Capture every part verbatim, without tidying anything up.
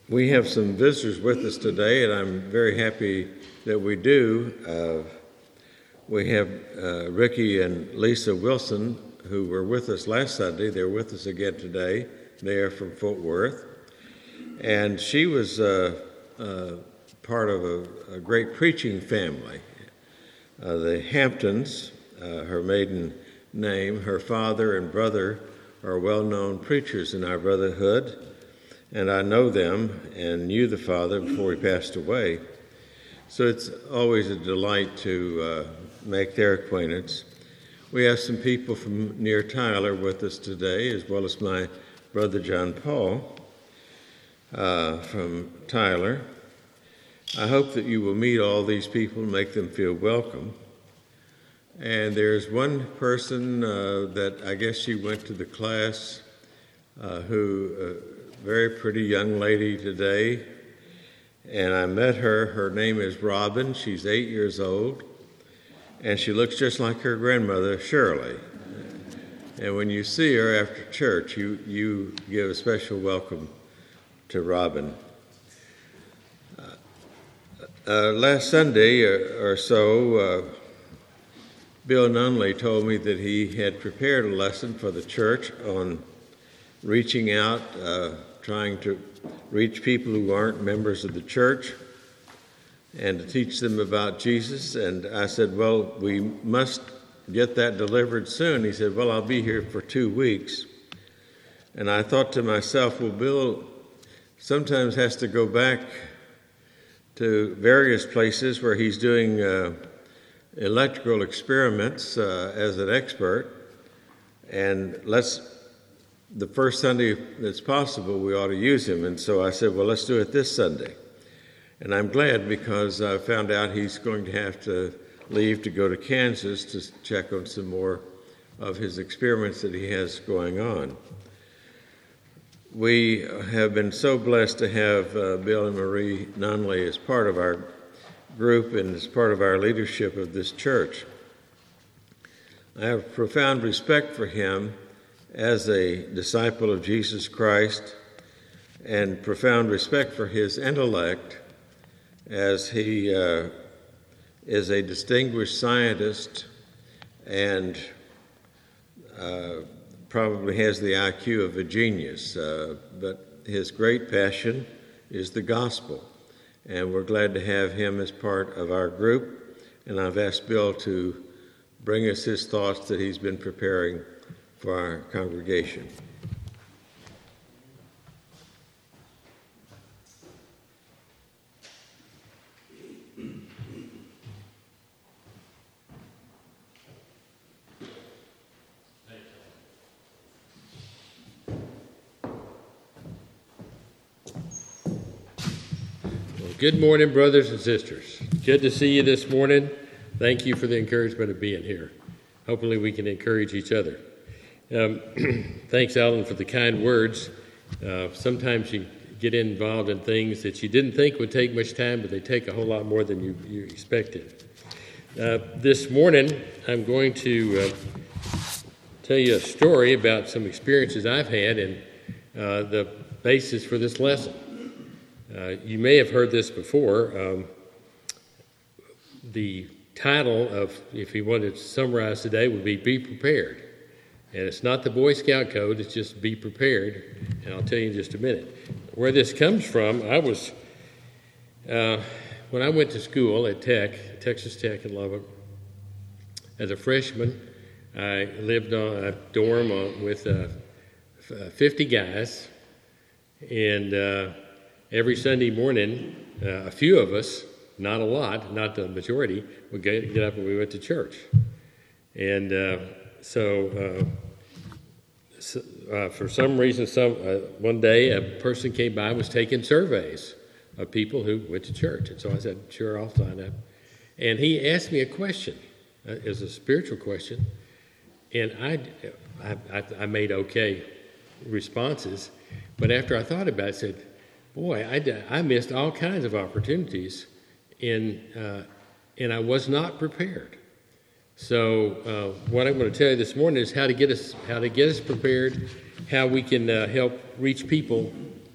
We have some visitors with us today, and I'm very happy that we do. Uh, we have uh, Ricky and Lisa Wilson, who were with us last Sunday. They're with us again today. They are from Fort Worth. And she was uh, uh, part of a, a great preaching family. Uh, the Hamptons, uh, her maiden name, her father and brother are well-known preachers in our brotherhood. And I know them and knew the father before he passed away. So it's always a delight to uh, make their acquaintance. We have some people from near Tyler with us today, as well as my brother John Paul uh, from Tyler. I hope that you will meet all these people and make them feel welcome. And there's one person uh, that I guess she went to the class uh, who... Uh, very pretty young lady today, and I met her. Her name is Robin. She's eight years old, and she looks just like her grandmother, Shirley. And when you see her after church, you, you give a special welcome to Robin. Uh, uh, last Sunday or, or so, uh, Bill Nunley told me that he had prepared a lesson for the church on reaching out, uh, trying to reach people who aren't members of the church and to teach them about Jesus. And I said, well, we must get that delivered soon. He said, well, I'll be here for two weeks. And I thought to myself, well, Bill sometimes has to go back to various places where he's doing uh, electrical experiments uh, as an expert, and let's the first Sunday that's possible, we ought to use him. And so I said, well, let's do it this Sunday. And I'm glad because I found out he's going to have to leave to go to Kansas to check on some more of his experiments that he has going on. We have been so blessed to have uh, Bill and Marie Nunley as part of our group and as part of our leadership of this church. I have profound respect for him as a disciple of Jesus Christ, and profound respect for his intellect as he uh, is a distinguished scientist and uh, probably has the I Q of a genius, uh, but his great passion is the gospel, and we're glad to have him as part of our group, and I've asked Bill to bring us his thoughts that he's been preparing for our congregation. Well, good morning, brothers and sisters. Good to see you this morning. Thank you for the encouragement of being here. Hopefully we can encourage each other. Um, thanks, Alan, for the kind words. Uh, sometimes you get involved in things that you didn't think would take much time, but they take a whole lot more than you, you expected. Uh, this morning, I'm going to uh, tell you a story about some experiences I've had and uh, the basis for this lesson. Uh, you may have heard this before. Um, the title of, if you wanted to summarize today, would be Be Prepared. And it's not the Boy Scout code, it's just be prepared, and I'll tell you in just a minute. Where this comes from, I was, uh, when I went to school at Tech, Texas Tech in Lubbock, as a freshman, I lived on a dorm on, with uh, fifty guys, and uh, every Sunday morning, uh, a few of us, not a lot, not the majority, would get, get up and we went to church. And uh, So, uh, so uh, for some reason, some uh, one day a person came by and was taking surveys of people who went to church. And so I said, sure, I'll sign up. And he asked me a question. Uh, it was a spiritual question. And I, I, I made okay responses. But after I thought about it, I said, boy, I, I missed all kinds of opportunities, and, uh, and I was not prepared. So uh, what I'm going to tell you this morning is how to get us how to get us prepared, how we can uh, help reach people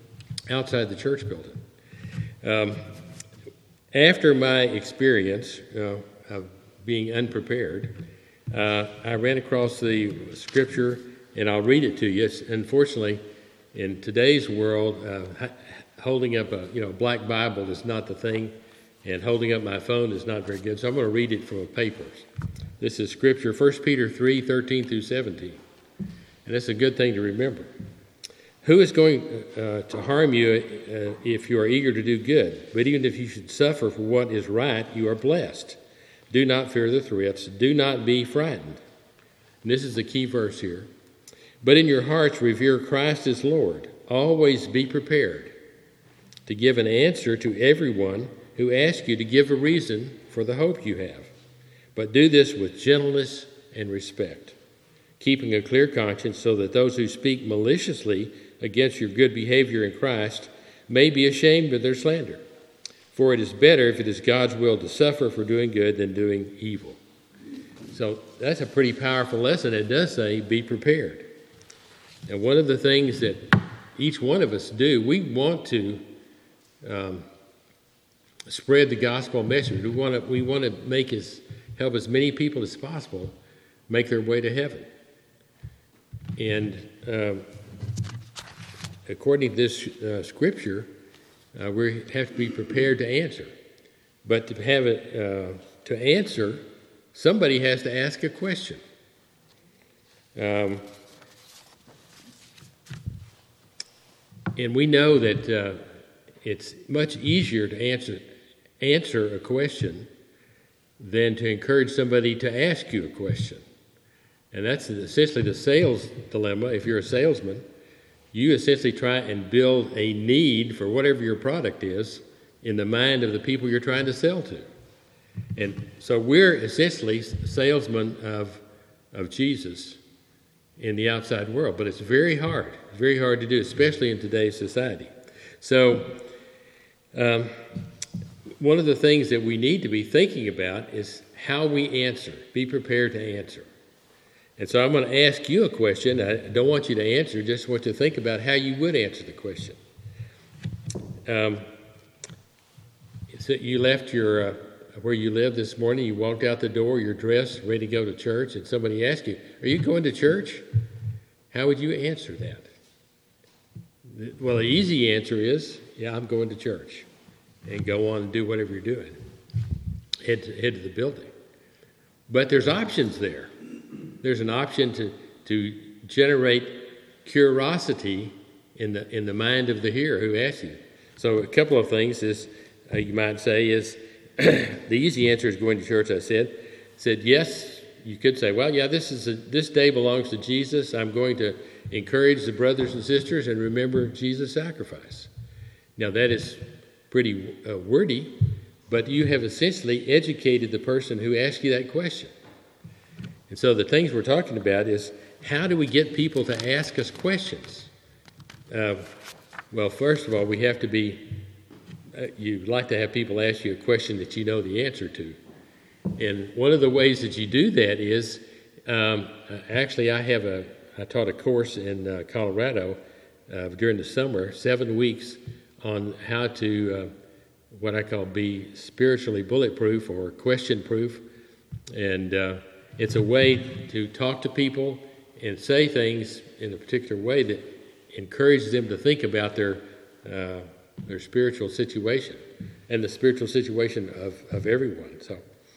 outside the church building. Um, after my experience uh, of being unprepared, uh, I ran across the scripture, and I'll read it to you. It's, unfortunately, in today's world, uh, holding up a you know black Bible is not the thing, and holding up my phone is not very good. So I'm going to read it from the papers. This is scripture, First Peter three, thirteen through seventeen. And that's a good thing to remember. Who is going uh, to harm you uh, if you are eager to do good? But even if you should suffer for what is right, you are blessed. Do not fear the threats. Do not be frightened. And this is the key verse here. But in your hearts revere Christ as Lord. Always be prepared to give an answer to everyone who asks you to give a reason for the hope you have. But do this with gentleness and respect, keeping a clear conscience so that those who speak maliciously against your good behavior in Christ may be ashamed of their slander. For it is better, if it is God's will, to suffer for doing good than doing evil. So that's a pretty powerful lesson. It does say, be prepared. And one of the things that each one of us do, we want to um, spread the gospel message. We want to we want to make as help as many people as possible make their way to heaven. And um, according to this uh, scripture, uh, we have to be prepared to answer. But to have it uh, to answer, somebody has to ask a question. Um, and we know that uh, it's much easier to answer answer a question than to encourage somebody to ask you a question. And that's essentially the sales dilemma. If you're a salesman, you essentially try and build a need for whatever your product is in the mind of the people you're trying to sell to. And so we're essentially salesmen of, of Jesus in the outside world. But it's very hard, very hard to do, especially in today's society. So um, one of the things that we need to be thinking about is how we answer. Be prepared to answer. And so I'm going to ask you a question. I don't want you to answer, just want you to think about how you would answer the question. Um, so you left your uh, where you live this morning, you walked out the door, you're dressed, ready to go to church, and somebody asked you, are you going to church? How would you answer that? Well, the easy answer is, yeah, I'm going to church, and go on and do whatever you're doing. Head to, head to the building. But there's options there. There's an option to, to generate curiosity in the in the mind of the hearer who asks you. So a couple of things is uh, you might say is the easy answer is going to church. I said said yes. You could say, well, yeah, this is a, this day belongs to Jesus. I'm going to encourage the brothers and sisters and remember Jesus' sacrifice. Now that is pretty uh, wordy, but you have essentially educated the person who asked you that question. And so the things we're talking about is how do we get people to ask us questions? Uh, well, first of all, we have to be, uh, you'd like to have people ask you a question that you know the answer to. And one of the ways that you do that is, um, actually I have a, I taught a course in uh, Colorado uh, during the summer, seven weeks on how to, uh, what I call be spiritually bulletproof or question proof. And uh, it's a way to talk to people and say things in a particular way that encourages them to think about their uh, their spiritual situation and the spiritual situation of, of everyone. So,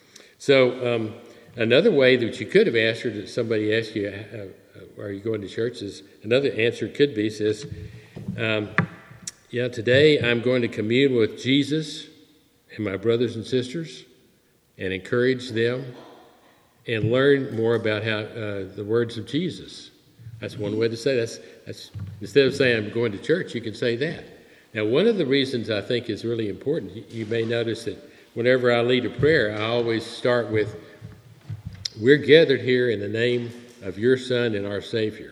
so um, another way that you could have answered that somebody asked you, uh, "Are you going to church?" is another answer could be says, um, "Yeah, today I'm going to commune with Jesus and my brothers and sisters, and encourage them." And learn more about how uh, the words of Jesus. That's one way to say that's, that's instead of saying I'm going to church, you can say that. Now, one of the reasons I think is really important, you, you may notice that whenever I lead a prayer, I always start with, we're gathered here in the name of your Son and our Savior.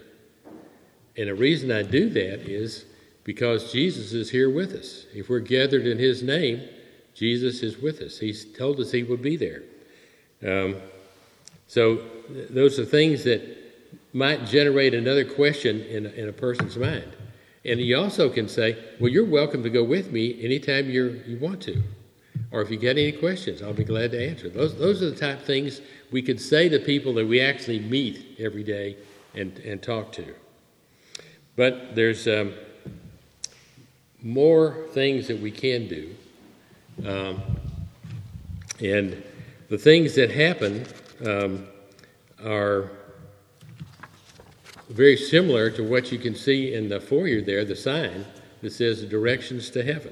And the reason I do that is because Jesus is here with us. If we're gathered in his name, Jesus is with us. He's told us he would be there. Um, So those are things that might generate another question in, in a person's mind. And you also can say, well, you're welcome to go with me anytime you're, you want to. Or if you get any questions, I'll be glad to answer. Those, those are the type of things we could say to people that we actually meet every day and, and talk to. But there's um, more things that we can do. Um, and the things that happen um, are very similar to what you can see in the foyer there, the sign that says directions to heaven.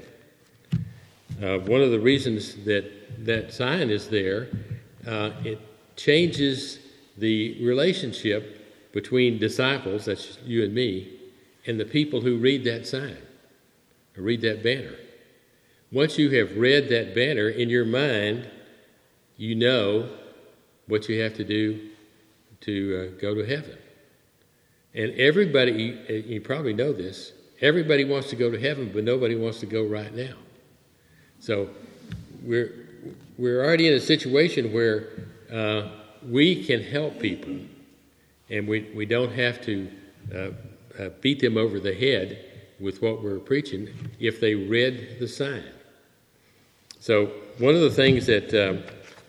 Uh, one of the reasons that that sign is there, uh, it changes the relationship between disciples, that's you and me, and the people who read that sign, or read that banner. Once you have read that banner in your mind, you know what you have to do to uh, go to heaven. And everybody, you probably know this, everybody wants to go to heaven, but nobody wants to go right now. So we're we're already in a situation where uh, we can help people, and we, we don't have to uh, uh, beat them over the head with what we're preaching if they read the sign. So one of the things that um,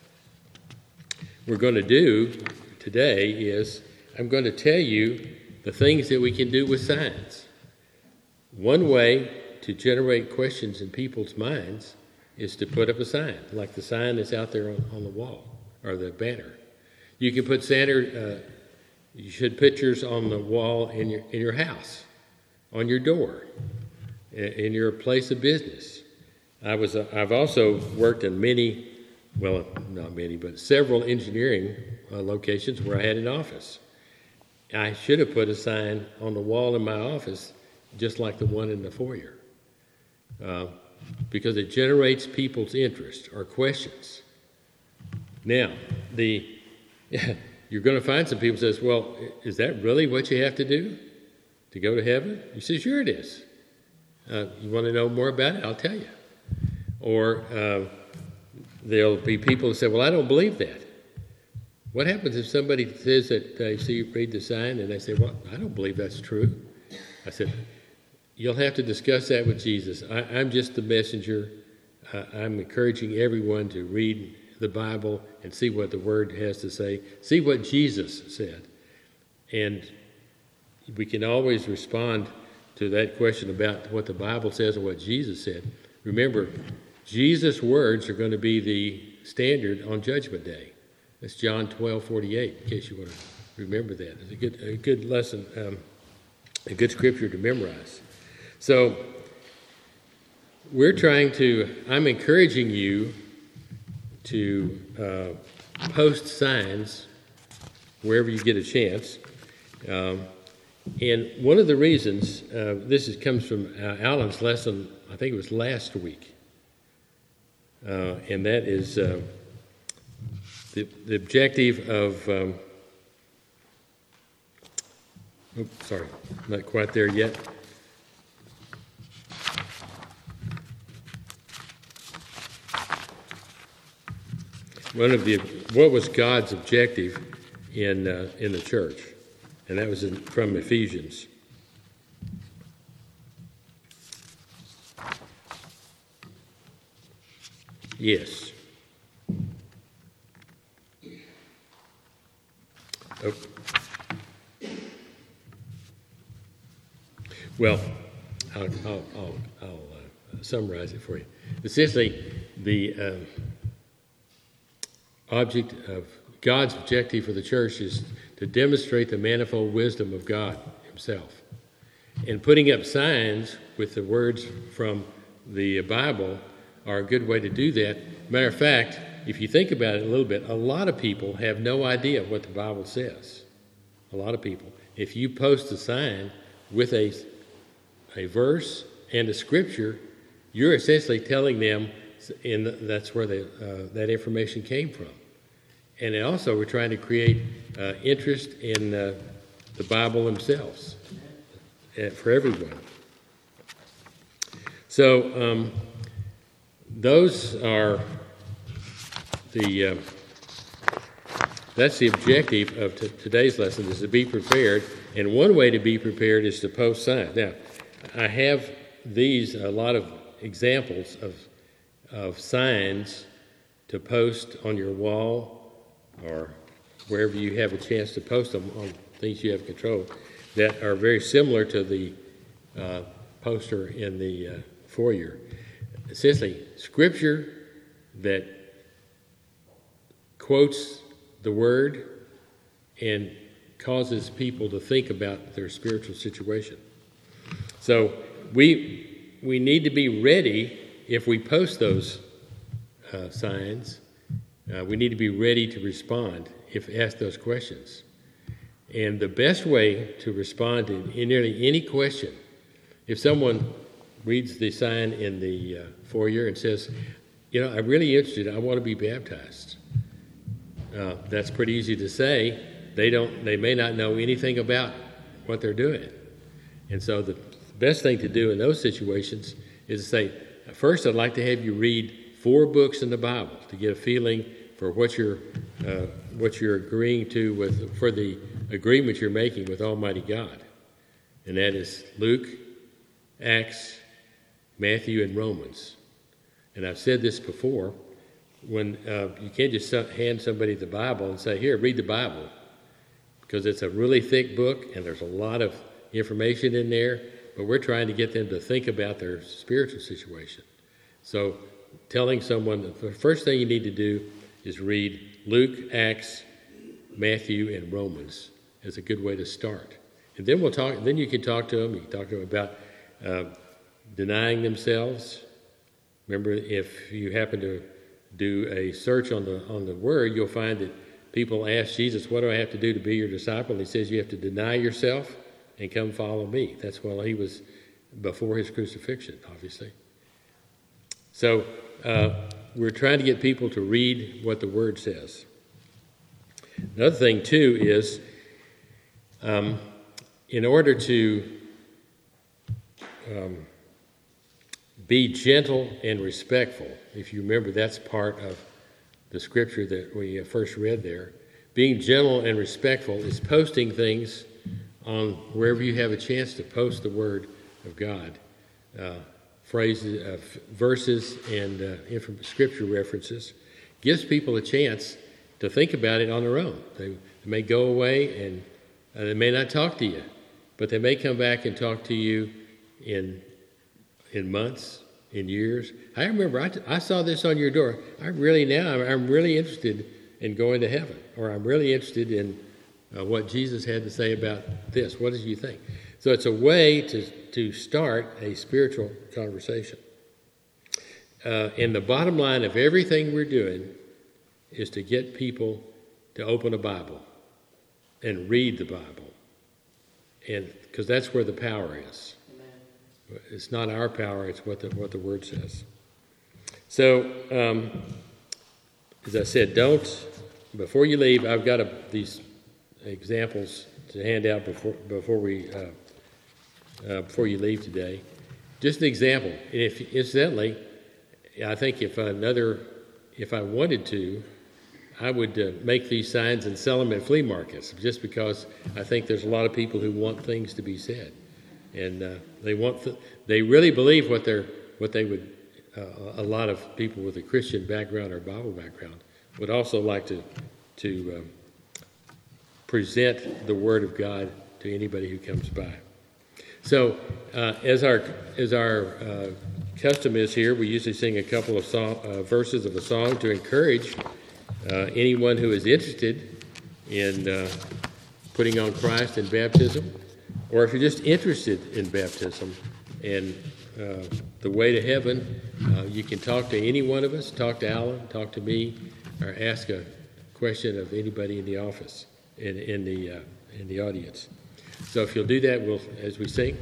we're going to do today is I'm going to tell you the things that we can do with signs. One way to generate questions in people's minds is to put up a sign, like the sign that's out there on, on the wall, or the banner. You can put Santa, uh, you should pictures on the wall in your in your house, on your door, in, in your place of business. I was uh, I've also worked in many, well, not many, but several engineering uh, locations where I had an office. I should have put a sign on the wall in my office, just like the one in the foyer, uh, because it generates people's interest or questions. Now, the you're going to find some people says, "Well, is that really what you have to do to go to heaven?" You say, "Sure, it is." Uh, you want to know more about it? I'll tell you. Or uh, there'll be people who say, "Well, I don't believe that." What happens if somebody says that they see you read the sign and they say, "Well, I don't believe that's true"? I said, "You'll have to discuss that with Jesus. I, I'm just the messenger. Uh, I'm encouraging everyone to read the Bible and see what the Word has to say. See what Jesus said." And we can always respond to that question about what the Bible says and what Jesus said. Remember, Jesus' words are going to be the standard on Judgment Day. That's John twelve forty-eight, in case you want to remember that. It's a good, a good lesson, um, a good scripture to memorize. So we're trying to, I'm encouraging you to uh, post signs wherever you get a chance. Um, and one of the reasons, uh, this is, comes from uh, Alan's lesson, I think it was last week, uh, and that is... Uh, The, the objective of, um, oops, sorry, not quite there yet. One of the, what was God's objective in uh, in the church? And that was in, from Ephesians. Yes. Oh. Well, I'll, I'll, I'll, I'll uh, summarize it for you. Essentially, the um, object of God's objective for the church is to demonstrate the manifold wisdom of God himself. And putting up signs with the words from the Bible are a good way to do that. Matter of fact, if you think about it a little bit, a lot of people have no idea what the Bible says. A lot of people. If you post a sign with a, a verse and a scripture, you're essentially telling them in the, that's where the, uh, that information came from. And also we're trying to create uh, interest in uh, the Bible themselves uh, for everyone. So um, those are the uh, that's the objective of t- today's lesson, is to be prepared. And one way to be prepared is to post signs. Now, I have these, a lot of examples of, of signs to post on your wall or wherever you have a chance to post them on things you have control that are very similar to the uh, poster in the uh, foyer. Essentially, scripture that quotes the Word and causes people to think about their spiritual situation. So we we need to be ready if we post those uh, signs. Uh, we need to be ready to respond if asked those questions. And the best way to respond to in nearly any question, if someone reads the sign in the uh, foyer and says, you know, I'm really interested, I want to be baptized. Uh, that's pretty easy to say. They don't. They may not know anything about what they're doing. And so the best thing to do in those situations is to say, first, I'd like to have you read four books in the Bible to get a feeling for what you're uh, what you're agreeing to with for the agreement you're making with Almighty God, and that is Luke, Acts, Matthew, and Romans. And I've said this before: when uh, you can't just hand somebody the Bible and say, "Here, read the Bible," because it's a really thick book and there's a lot of information in there. But we're trying to get them to think about their spiritual situation. So, telling someone the first thing you need to do is read Luke, Acts, Matthew, and Romans is a good way to start. And then we'll talk. Then you can talk to them. You can talk to them about uh, denying themselves. Remember, if you happen to do a search on the on the Word, you'll find that people ask Jesus, "What do I have to do to be your disciple?" And he says, "You have to deny yourself and come follow me." That's while he was before his crucifixion, obviously. So uh, we're trying to get people to read what the Word says. Another thing, too, is um, in order to um, be gentle and respectful, if you remember, that's part of the scripture that we first read there. Being gentle and respectful is posting things on wherever you have a chance to post the Word of God, uh, phrases, uh, verses, and uh, scripture references. Gives people a chance to think about it on their own. They, they may go away and uh, they may not talk to you, but they may come back and talk to you in in months, in years. I remember I, t- I saw this on your door. I really now I'm, I'm really interested in going to heaven, or I'm really interested in Uh, what Jesus had to say about this. What did you think? So it's a way to, to start a spiritual conversation. Uh, and the bottom line of everything we're doing is to get people to open a Bible and read the Bible. And because that's where the power is. Amen. It's not our power, it's what the, what the Word says. So, um, as I said, don't, before you leave, I've got a, these examples to hand out before before we uh, uh, before you leave today. Just an example. And if incidentally, I think if another, if I wanted to, I would uh, make these signs and sell them at flea markets. Just because I think there's a lot of people who want things to be said, and uh, they want th- they really believe what they're what they would. Uh, a lot of people with a Christian background or Bible background would also like to to. Um, present the Word of God to anybody who comes by. So, uh, as our as our uh, custom is here, we usually sing a couple of song, uh, verses of a song to encourage uh, anyone who is interested in uh, putting on Christ in baptism, or if you're just interested in baptism and uh, the way to heaven, uh, you can talk to any one of us, talk to Alan, talk to me, or ask a question of anybody in the office. In, in the uh, in the audience. So if you'll do that, we'll as we sing.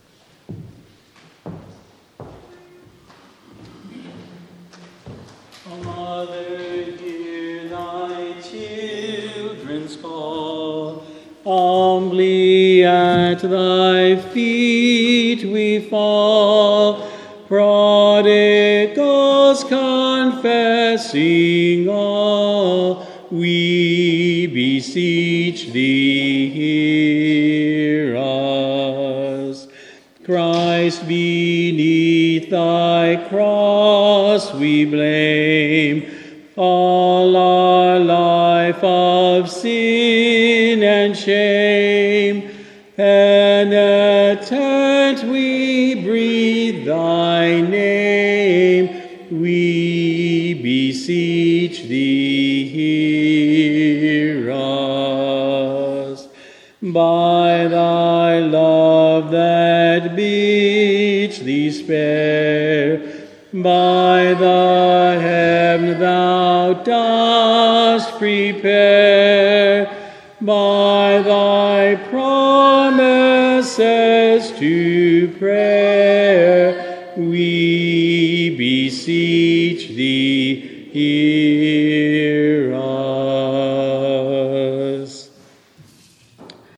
Father, hear thy children's call. Humbly at thy feet we fall, prodigals confessing all. We beseech thee, hear us. Christ beneath thy cross we blame all our life of sin and shame. Penitent we breathe thy name, we beseech thee, hear us. By thy love that bids thee spare, by the heaven thou dost prepare, by thy promises to prayer, we beseech thee, hear